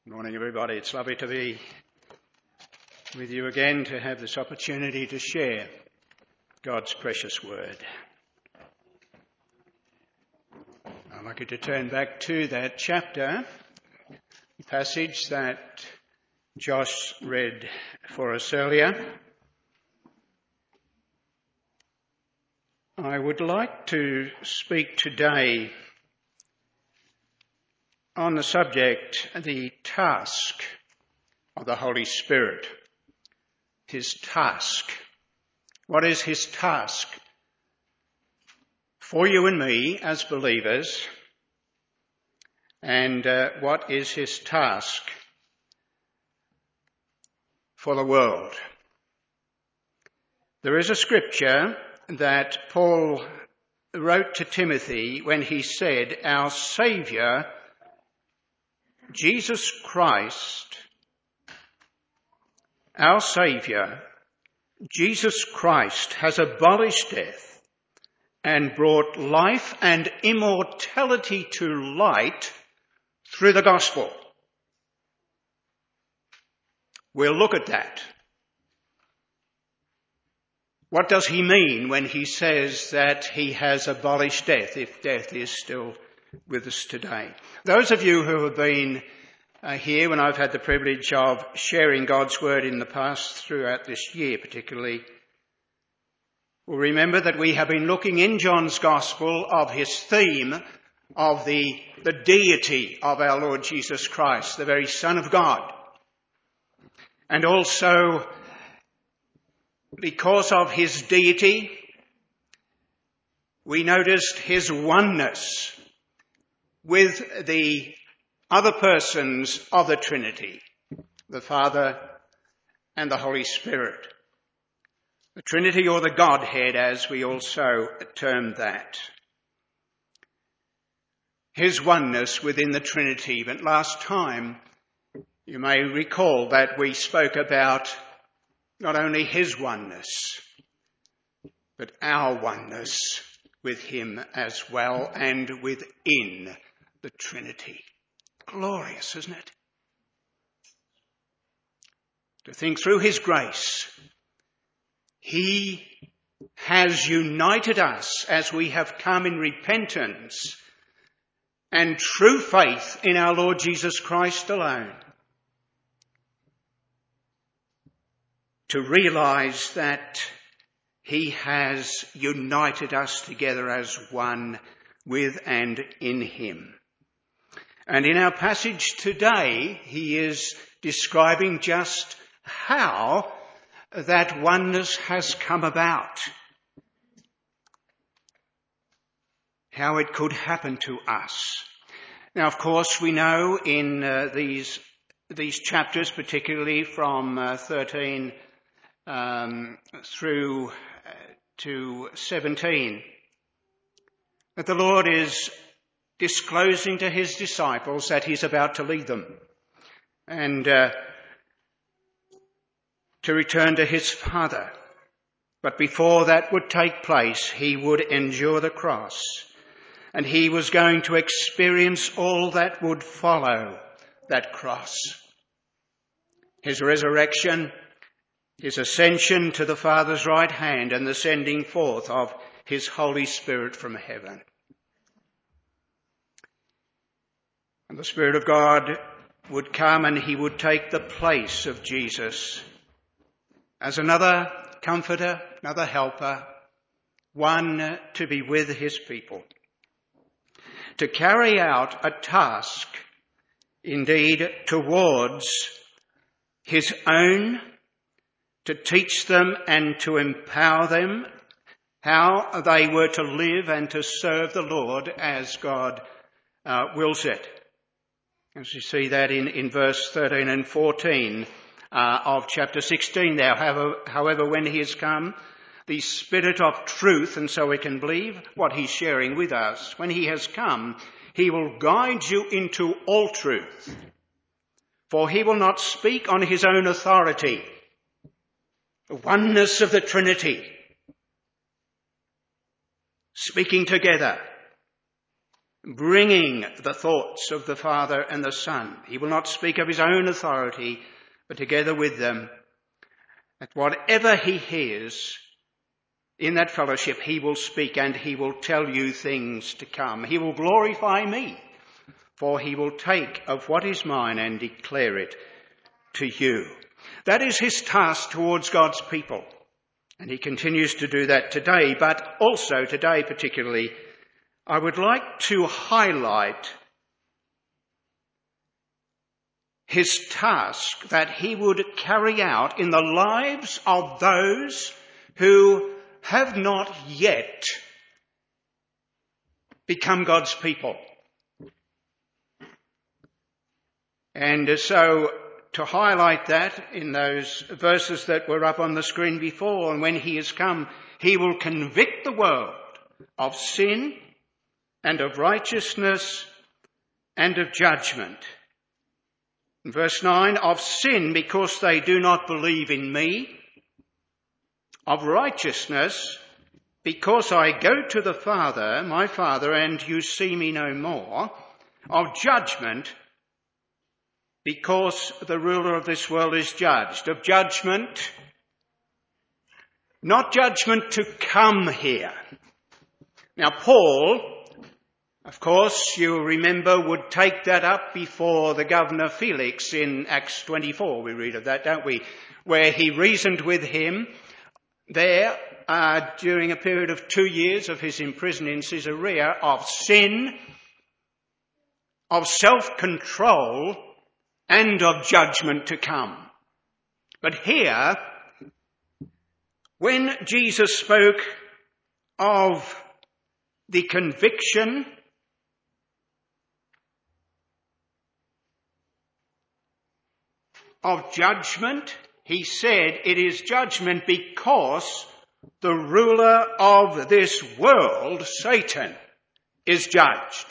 Good morning, everybody. It's lovely to be with you again, to have this opportunity to share God's precious word. I'd like you to turn back to that chapter, passage that Josh read for us earlier. I would like to speak today on the subject, the task of the Holy Spirit. His task. What is his task for you and me as believers? And what is his task for the world? There is a scripture that Paul wrote to Timothy when he said, "Our Saviour, Jesus Christ, our Saviour, Jesus Christ, has abolished death and brought life and immortality to light through the gospel." We'll look at that. What does he mean when he says that he has abolished death, if death is still with us today? Those of you who have been here when I've had the privilege of sharing God's word in the past throughout this year particularly, will remember that we have been looking in John's Gospel of his theme of the deity of our Lord Jesus Christ, the very Son of God. And also, because of his deity, we noticed his oneness with the other persons of the Trinity, the Father and the Holy Spirit. The Trinity, or the Godhead, as we also term that. His oneness within the Trinity. But last time, you may recall that we spoke about not only his oneness, but our oneness with him as well, and within the Trinity. Glorious, isn't it? To think through his grace, he has united us as we have come in repentance and true faith in our Lord Jesus Christ alone, to realise that he has united us together as one with and in him. And in our passage today, he is describing just how that oneness has come about. How it could happen to us. Now, of course, we know in these chapters, particularly from 13 through to 17, that the Lord is disclosing to his disciples that he's about to lead them and to return to his Father. But before that would take place, he would endure the cross, and he was going to experience all that would follow that cross. His resurrection, his ascension to the Father's right hand, and the sending forth of his Holy Spirit from heaven. And the Spirit of God would come and he would take the place of Jesus as another comforter, another helper, one to be with his people, to carry out a task, indeed, towards his own, to teach them and to empower them how they were to live and to serve the Lord as God wills it. As you see that in verse 13 and 14 of chapter 16 there. However, when he has come, the Spirit of truth, and so we can believe what he's sharing with us, when he has come, he will guide you into all truth. For he will not speak on his own authority. The oneness of the Trinity, speaking together. bringing the thoughts of the Father and the Son. He will not speak of his own authority, but together with them, that whatever he hears in that fellowship, he will speak and he will tell you things to come. He will glorify me, for he will take of what is mine and declare it to you. That is his task towards God's people. And he continues to do that today, but also today particularly, I would like to highlight his task that he would carry out in the lives of those who have not yet become God's people. And so to highlight that in those verses that were up on the screen before, and when he has come, he will convict the world of sin and of righteousness and of judgment. In verse 9, of sin because they do not believe in me, of righteousness because I go to the Father, my Father, and you see me no more, of judgment because the ruler of this world is judged. Of judgment, not judgment to come here. Now Paul, of course, you'll remember, would take that up before the governor Felix in Acts 24. We read of that, don't we? Where he reasoned with him there during a period of 2 years of his imprisonment in Caesarea of sin, of self-control, and of judgment to come. But here, when Jesus spoke of the conviction of judgment, he said it is judgment because the ruler of this world, Satan, is judged.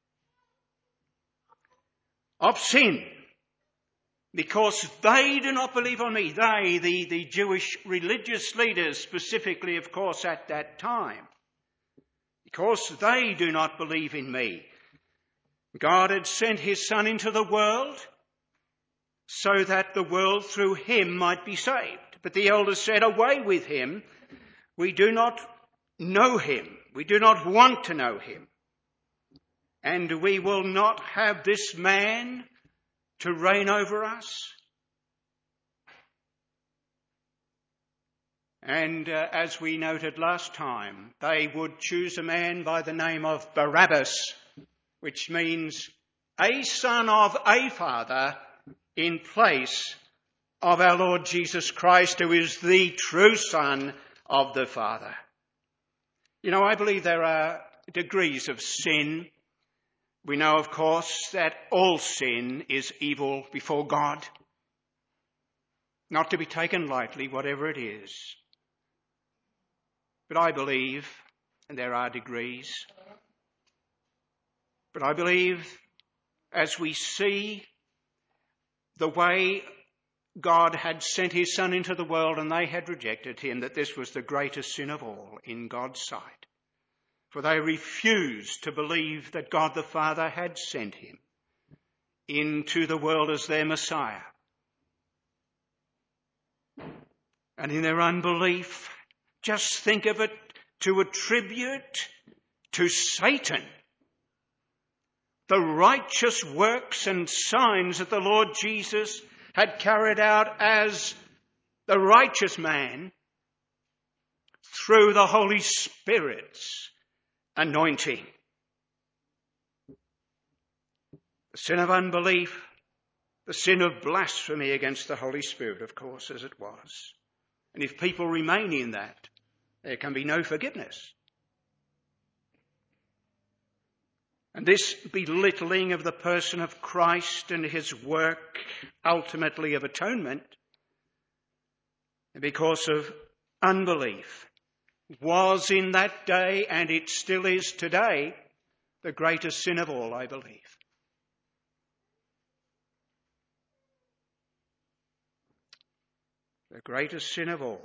Of sin, because they do not believe on me. They, the Jewish religious leaders specifically, of course, at that time. Because they do not believe in me. God had sent his Son into the world so that the world through him might be saved. But the elders said, away with him. We do not know him. We do not want to know him. And we will not have this man to reign over us. And as we noted last time, they would choose a man by the name of Barabbas, which means a son of a father, in place of our Lord Jesus Christ, who is the true Son of the Father. You know, I believe there are degrees of sin. We know, of course, that all sin is evil before God, not to be taken lightly, whatever it is. But I believe, and there are degrees, but I believe as we see the way God had sent his Son into the world and they had rejected him, that this was the greatest sin of all in God's sight. For they refused to believe that God the Father had sent him into the world as their Messiah. And in their unbelief, just think of it, to attribute to Satan the righteous works and signs that the Lord Jesus had carried out as the righteous man through the Holy Spirit's anointing. The sin of unbelief, the sin of blasphemy against the Holy Spirit, of course, as it was. And if people remain in that, there can be no forgiveness. And this belittling of the person of Christ and his work, ultimately of atonement, because of unbelief, was in that day, and it still is today, the greatest sin of all, I believe. The greatest sin of all.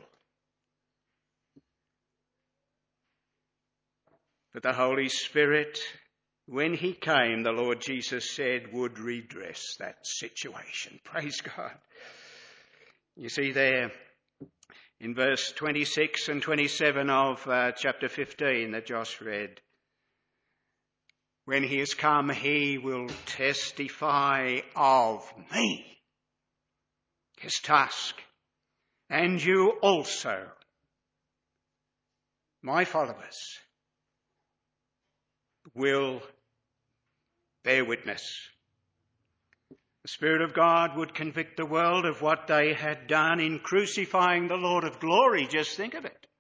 But the Holy Spirit when he came, the Lord Jesus said, would redress that situation. Praise God. You see there in verse 26 and 27 of chapter 15 that Josh read, when he has come, he will testify of me, his task, and you also, my followers, will bear witness. The Spirit of God would convict the world of what they had done in crucifying the Lord of glory. Just think of it.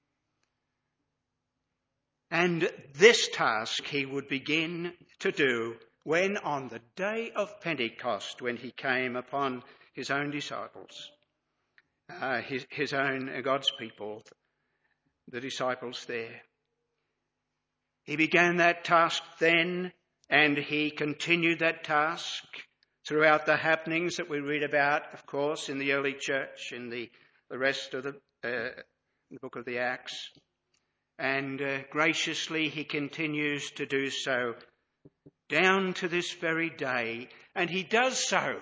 And this task he would begin to do when on the day of Pentecost, when he came upon his own disciples, his own God's people, the disciples there. He began that task then, and he continued that task throughout the happenings that we read about, of course, in the early church, in the rest of the book of the Acts. And graciously he continues to do so down to this very day. And he does so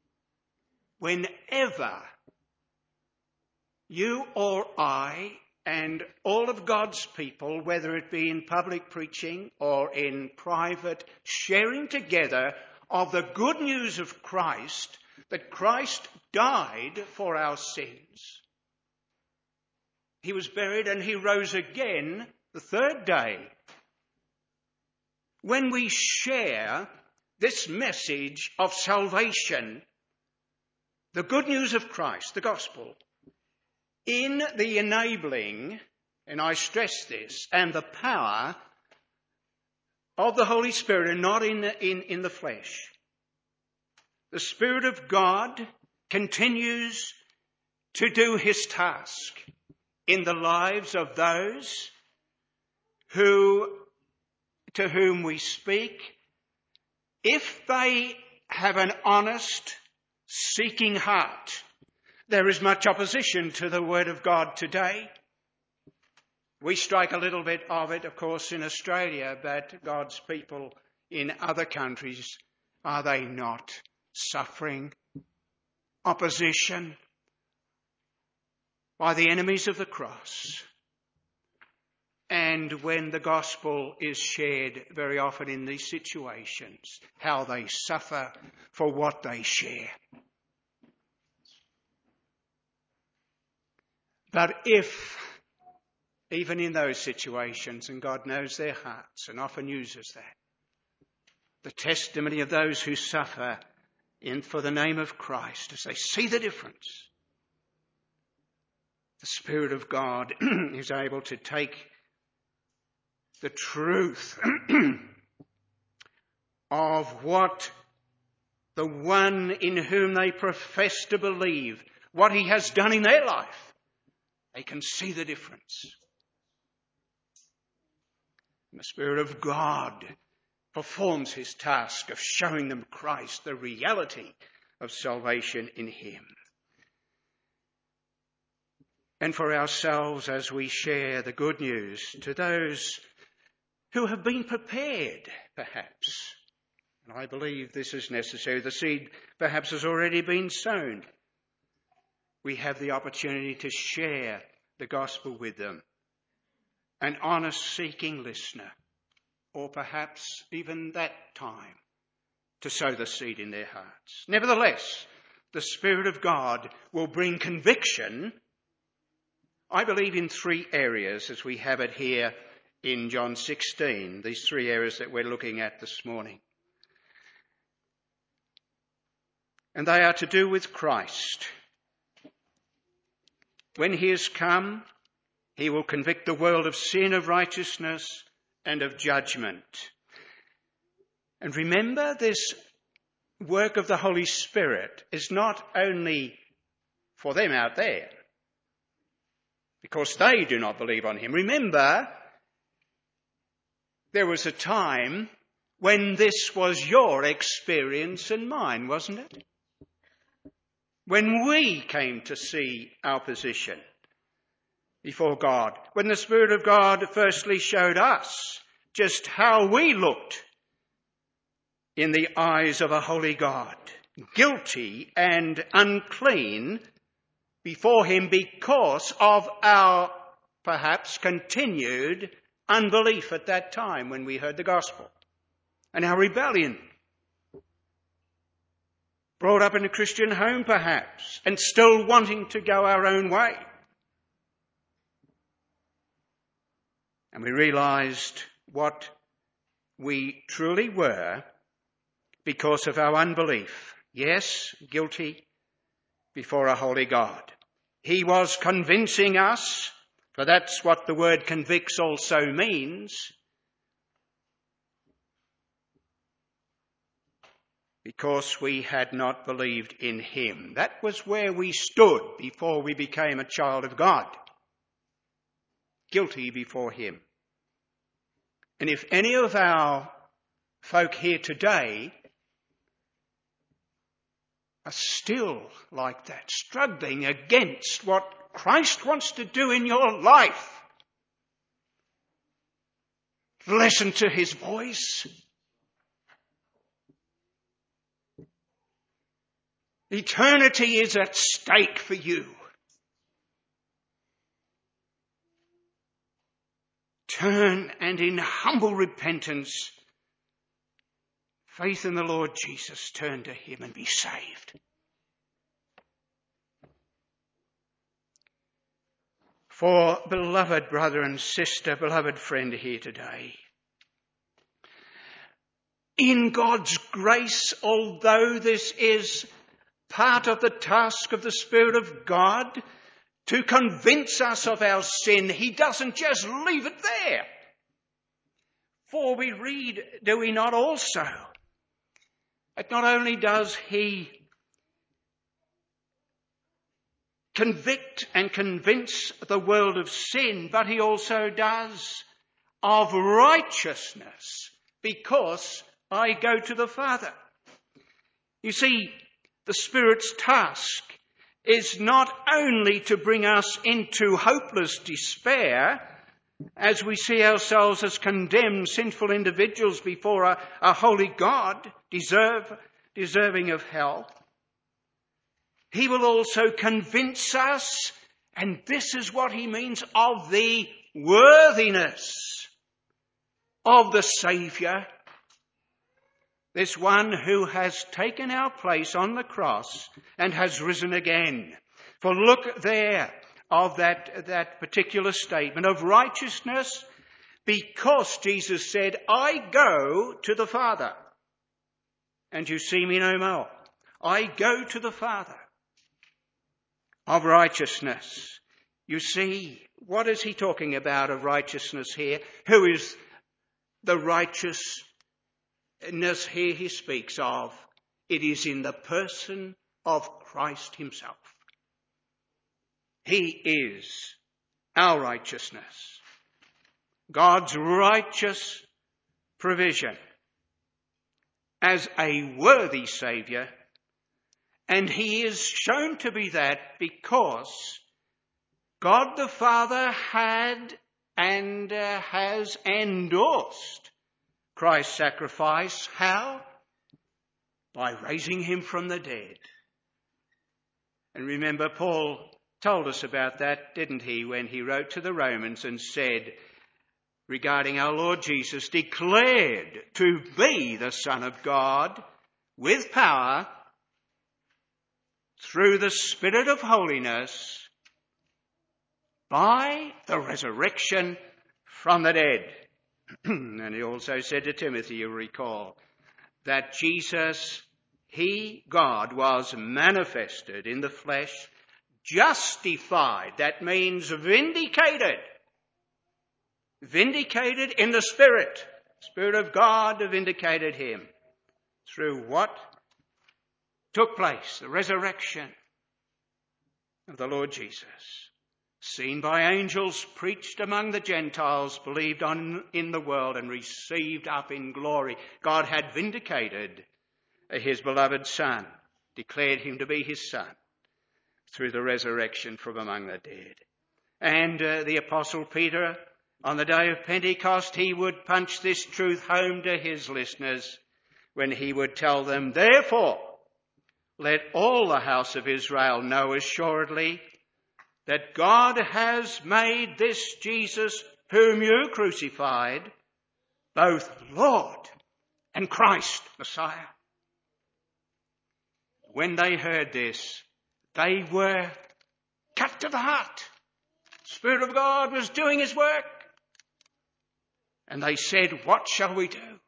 whenever you or I and all of God's people, whether it be in public preaching or in private sharing together of the good news of Christ, that Christ died for our sins. He was buried and he rose again the third day. When we share this message of salvation, the good news of Christ, the gospel, in the enabling, and I stress this, and the power of the Holy Spirit and not in the flesh, the Spirit of God continues to do his task in the lives of those to whom we speak, if they have an honest, seeking heart. There is much opposition to the Word of God today. We strike a little bit of it, of course, in Australia, but God's people in other countries, are they not suffering opposition by the enemies of the cross? And when the gospel is shared very often in these situations, how they suffer for what they share. But if, even in those situations, and God knows their hearts and often uses that, the testimony of those who suffer for the name of Christ, as they see the difference, the Spirit of God is able to take the truth of what the one in whom they profess to believe, what he has done in their life. They can see the difference. And the Spirit of God performs his task of showing them Christ, the reality of salvation in him. And for ourselves, as we share the good news to those who have been prepared, perhaps, and I believe this is necessary, the seed perhaps has already been sown, we have the opportunity to share the gospel with them. An honest seeking listener, or perhaps even that time, to sow the seed in their hearts. Nevertheless, the Spirit of God will bring conviction, I believe, in three areas, as we have it here in John 16, these three areas that we're looking at this morning. And they are to do with Christ. When he has come, he will convict the world of sin, of righteousness, and of judgment. And remember, this work of the Holy Spirit is not only for them out there, because they do not believe on him. Remember, there was a time when this was your experience and mine, wasn't it? When we came to see our position before God, when the Spirit of God firstly showed us just how we looked in the eyes of a holy God, guilty and unclean before him because of our perhaps continued unbelief at that time when we heard the gospel, and our rebellion. Brought up in a Christian home perhaps, and still wanting to go our own way. And we realized what we truly were because of our unbelief. Yes, guilty before a holy God. He was convincing us, for that's what the word convicts also means, because we had not believed in him. That was where we stood before we became a child of God. Guilty before him. And if any of our folk here today are still like that, struggling against what Christ wants to do in your life, listen to his voice. Eternity is at stake for you. Turn and in humble repentance, faith in the Lord Jesus, turn to him and be saved. For beloved brother and sister, beloved friend here today, in God's grace, although this is part of the task of the Spirit of God to convince us of our sin, he doesn't just leave it there. For we read, do we not also, that not only does he convict and convince the world of sin, but he also does of righteousness, because I go to the Father. You see, the Spirit's task is not only to bring us into hopeless despair, as we see ourselves as condemned, sinful individuals before a holy God, deserving of hell. He will also convince us, and this is what he means, of the worthiness of the Saviour, this one who has taken our place on the cross and has risen again. For look there of that particular statement of righteousness, because Jesus said, I go to the Father, and you see me no more. I go to the Father. Of righteousness. You see, what is he talking about of righteousness here? Who is the righteousness here he speaks of? It is in the person of Christ himself. He is our righteousness. God's righteous provision as a worthy Saviour. And he is shown to be that because God the Father had and has endorsed Christ's sacrifice. How? By raising him from the dead. And remember, Paul told us about that, didn't he, when he wrote to the Romans and said, regarding our Lord Jesus, declared to be the Son of God with power through the Spirit of holiness by the resurrection from the dead. And he also said to Timothy, you'll recall, that Jesus, he, God, was manifested in the flesh, justified, that means vindicated. Vindicated in the Spirit. Spirit of God vindicated him through what took place, the resurrection of the Lord Jesus. Seen by angels, preached among the Gentiles, believed on in the world and received up in glory. God had vindicated his beloved Son, declared him to be his Son through the resurrection from among the dead. And the Apostle Peter, on the day of Pentecost, he would punch this truth home to his listeners when he would tell them, "Therefore, let all the house of Israel know assuredly that God has made this Jesus, whom you crucified, both Lord and Christ, Messiah." When they heard this, they were cut to the heart. The Spirit of God was doing his work. And they said, "What shall we do?"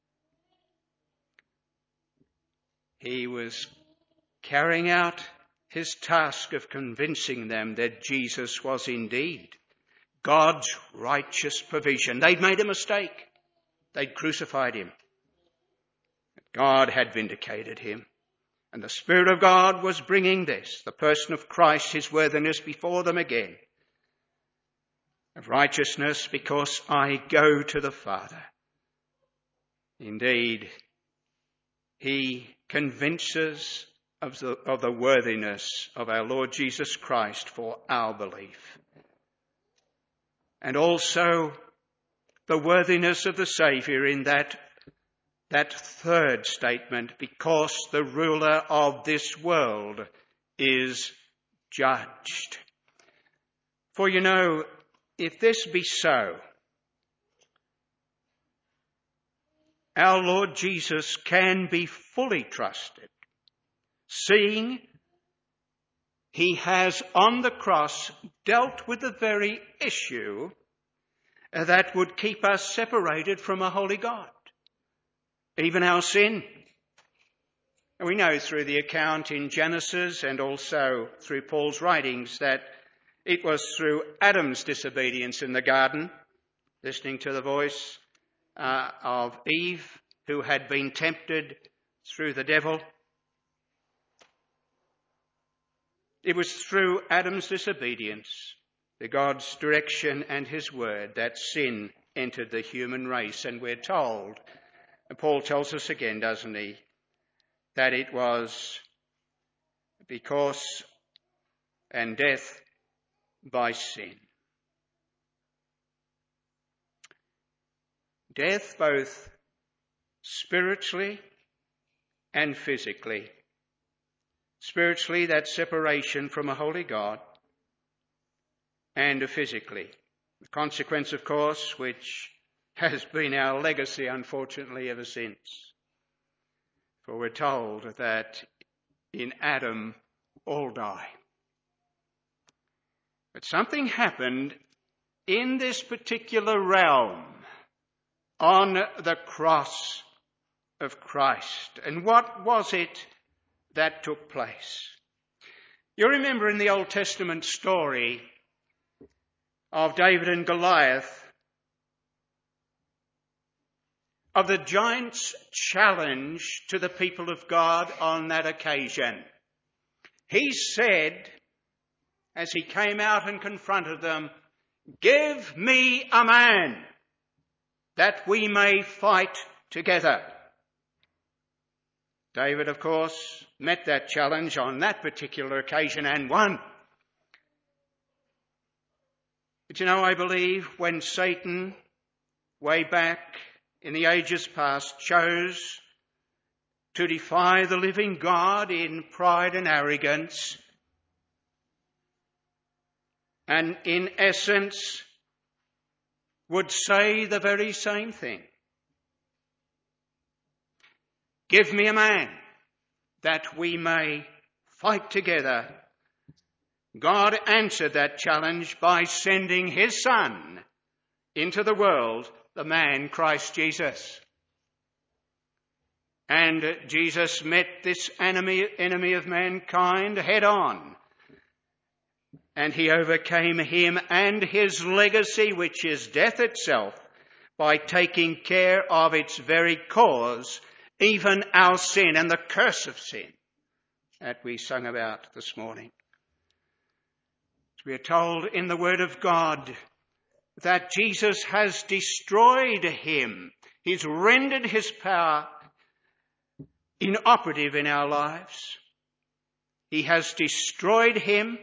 He was carrying out his task of convincing them that Jesus was indeed God's righteous provision. They'd made a mistake. They'd crucified him. God had vindicated him. And the Spirit of God was bringing this, the person of Christ, his worthiness before them again. Of righteousness, because I go to the Father. Indeed, he convinces of the worthiness of our Lord Jesus Christ for our belief. And also the worthiness of the Saviour in that third statement, because the ruler of this world is judged. For you know, if this be so, our Lord Jesus can be fully trusted, seeing he has on the cross dealt with the very issue that would keep us separated from a holy God, even our sin. And we know through the account in Genesis and also through Paul's writings that it was through Adam's disobedience in the garden, listening to the voice of Eve, who had been tempted through the devil. It was through Adam's disobedience, the God's direction and his word, that sin entered the human race. And we're told, and Paul tells us again, doesn't he, that it was because and death by sin. Death both spiritually and physically. Spiritually, that separation from a holy God, and physically. The consequence, of course, which has been our legacy, unfortunately, ever since. For we're told that in Adam all die. But something happened in this particular realm on the cross of Christ. And what was it that took place? You remember in the Old Testament story of David and Goliath, of the giant's challenge to the people of God on that occasion. He said, as he came out and confronted them, "Give me a man that we may fight together." David, of course, met that challenge on that particular occasion and won. But you know, I believe when Satan, way back in the ages past, chose to defy the living God in pride and arrogance, and in essence would say the very same thing. Give me a man that we may fight together. God answered that challenge by sending his Son into the world, the man Christ Jesus. And Jesus met this enemy of mankind head on. And he overcame him and his legacy, which is death itself, by taking care of its very cause, even our sin and the curse of sin that we sung about this morning. We are told in the Word of God that Jesus has destroyed him. He's rendered his power inoperative in our lives. He has destroyed him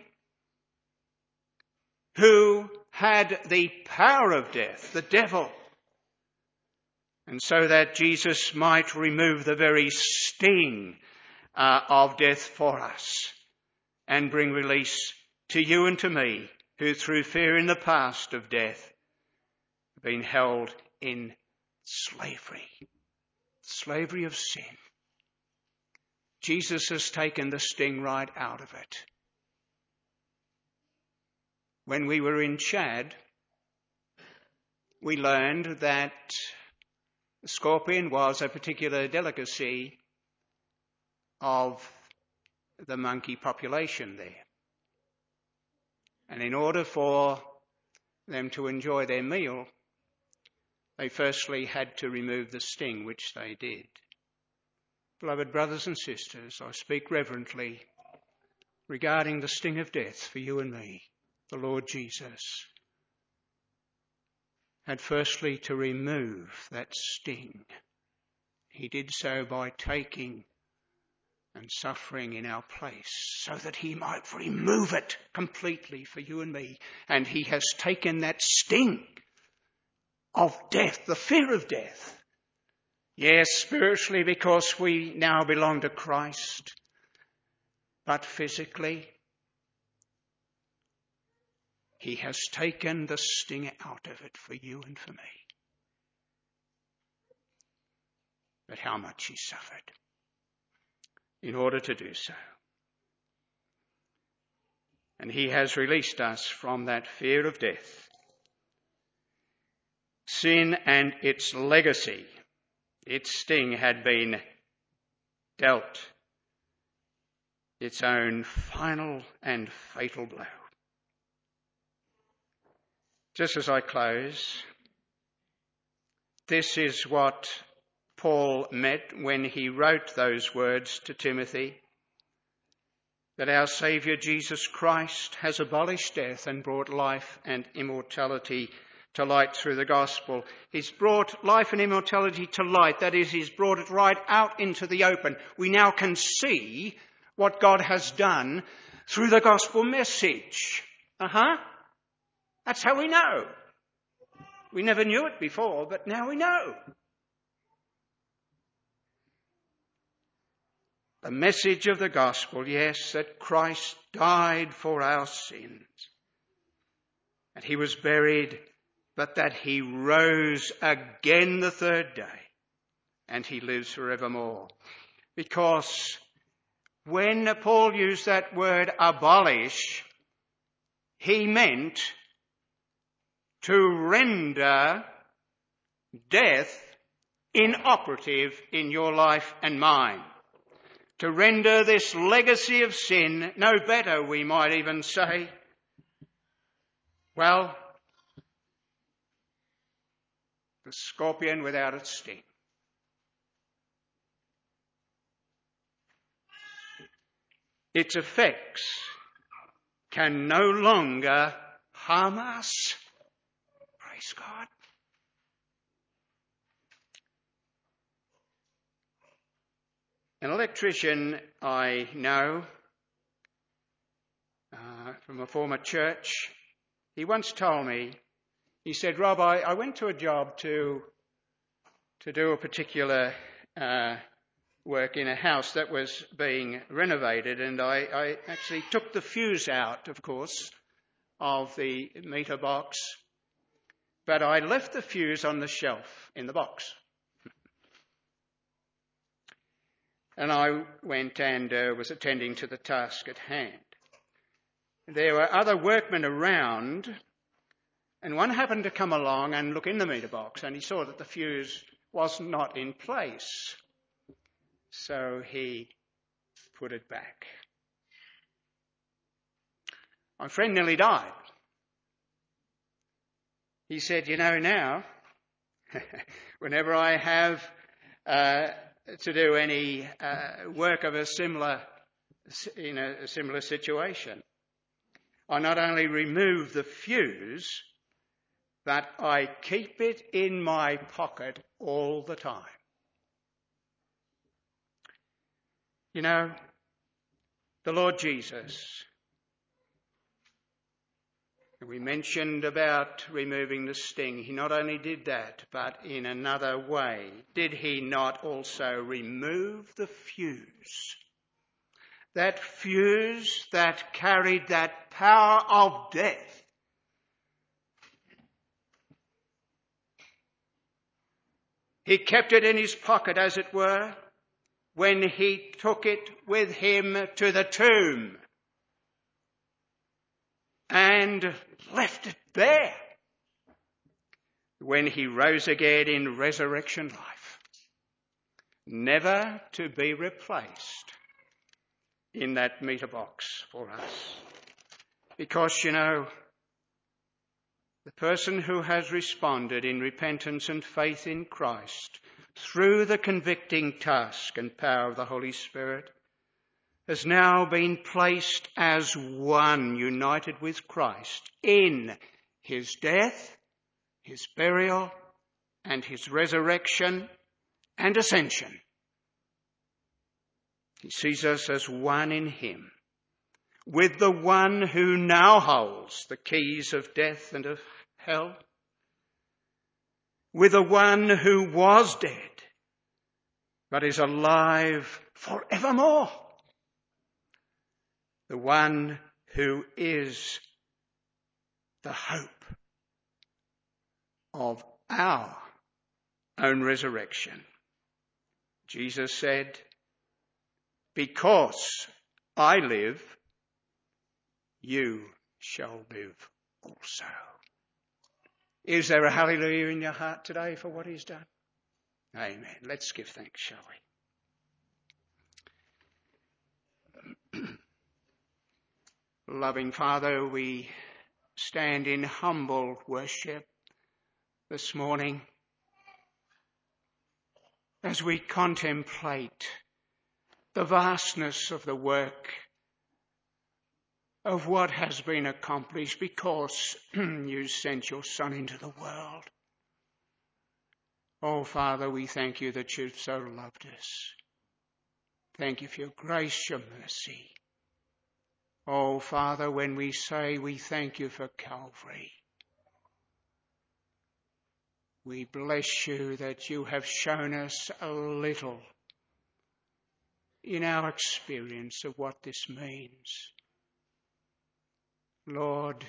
who had the power of death, the devil. And so that Jesus might remove the very sting of death for us and bring release to you and to me, who through fear in the past of death have been held in slavery of sin. Jesus has taken the sting right out of it. When we were in Chad, we learned that the scorpion was a particular delicacy of the monkey population there. And in order for them to enjoy their meal, they firstly had to remove the sting, which they did. Beloved brothers and sisters, I speak reverently regarding the sting of death for you and me. The Lord Jesus had firstly to remove that sting. He did so by taking and suffering in our place so that he might remove it completely for you and me. And he has taken that sting of death, the fear of death. Yes, spiritually, because we now belong to Christ, but physically, he has taken the sting out of it for you and for me. But how much he suffered in order to do so. And he has released us from that fear of death. Sin and its legacy, its sting had been dealt its own final and fatal blow. Just as I close, this is what Paul meant when he wrote those words to Timothy, that our Saviour Jesus Christ has abolished death and brought life and immortality to light through the gospel. He's brought life and immortality to light. That is, he's brought it right out into the open. We now can see what God has done through the gospel message. That's how we know. We never knew it before, but now we know. The message of the gospel, yes, that Christ died for our sins, that he was buried, but that he rose again the third day, and he lives forevermore. Because when Paul used that word abolish, he meant to render death inoperative in your life and mine. To render this legacy of sin no better, we might even say. Well, the scorpion without its sting. Its effects can no longer harm us. Praise God. An electrician I know from a former church, he once told me, he said, Rob, I went to a job to do a particular work in a house that was being renovated, and I actually took the fuse out, of course, of the meter box, but I left the fuse on the shelf in the box. And I went and was attending to the task at hand. There were other workmen around, and one happened to come along and look in the meter box, and he saw that the fuse was not in place. So he put it back. My friend nearly died. He said, now, whenever I have to do any work of a similar situation, I not only remove the fuse, but I keep it in my pocket all the time. The Lord Jesus We mentioned about removing the sting. He not only did that, but in another way. Did he not also remove the fuse? That fuse that carried that power of death. He kept it in his pocket, as it were, when he took it with him to the tomb and left it there when he rose again in resurrection life, never to be replaced in that meter box for us. Because, the person who has responded in repentance and faith in Christ through the convicting task and power of the Holy Spirit has now been placed as one, united with Christ in his death, his burial, and his resurrection and ascension. He sees us as one in him, with the one who now holds the keys of death and of hell, with the one who was dead, but is alive forevermore, the one who is the hope of our own resurrection. Jesus said, "Because I live, you shall live also." Is there a hallelujah in your heart today for what he's done? Amen. Let's give thanks, shall we? Loving Father, we stand in humble worship this morning as we contemplate the vastness of the work of what has been accomplished because you sent your Son into the world. Oh, Father, we thank you that you've so loved us. Thank you for your grace, your mercy. Oh, Father, when we say we thank you for Calvary, we bless you that you have shown us a little in our experience of what this means. Lord,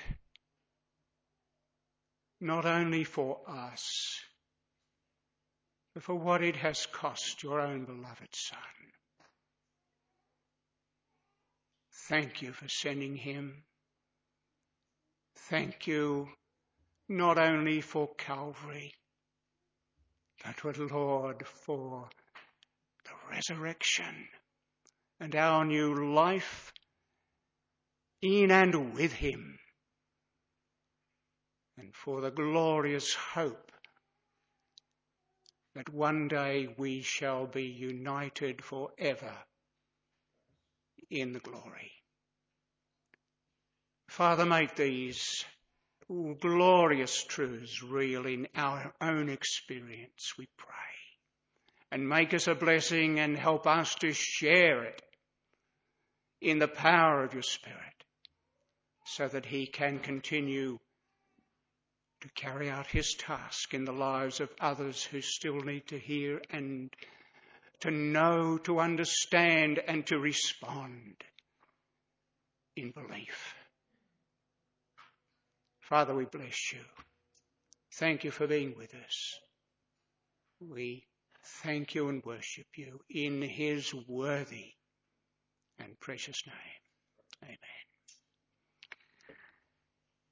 not only for us, but for what it has cost your own beloved Son. Thank you for sending him. Thank you not only for Calvary, but, Lord, for the resurrection and our new life in and with him, and for the glorious hope that one day we shall be united forever in the glory. Father, make these glorious truths real in our own experience, we pray. And make us a blessing and help us to share it in the power of your Spirit, so that he can continue to carry out his task in the lives of others who still need to hear and to know, to understand, and to respond in belief. Father, we bless you. Thank you for being with us. We thank you and worship you in his worthy and precious name. Amen.